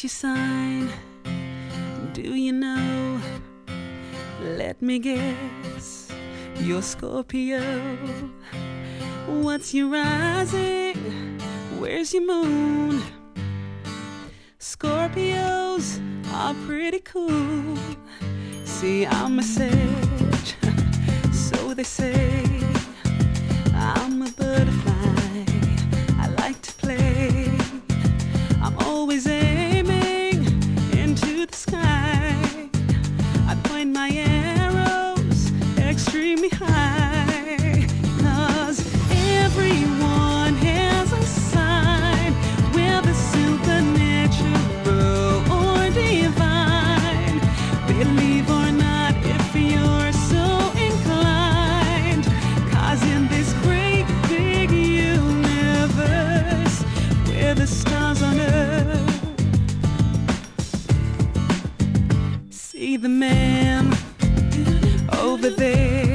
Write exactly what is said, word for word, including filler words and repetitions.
What's your sign? Do you know? Let me guess. You're Scorpio. What's your rising? Where's your moon? Scorpios are pretty cool. See, I'm a sage, so they say. I'm a butterfly, I like to play. I'm always aiming into the sky. I point my arrows extremely high, 'cause everyone has a sign, whether supernatural or divine. Believe or not, if you're so inclined, 'cause in this great big universe, we're the stars on earth. See the man over there,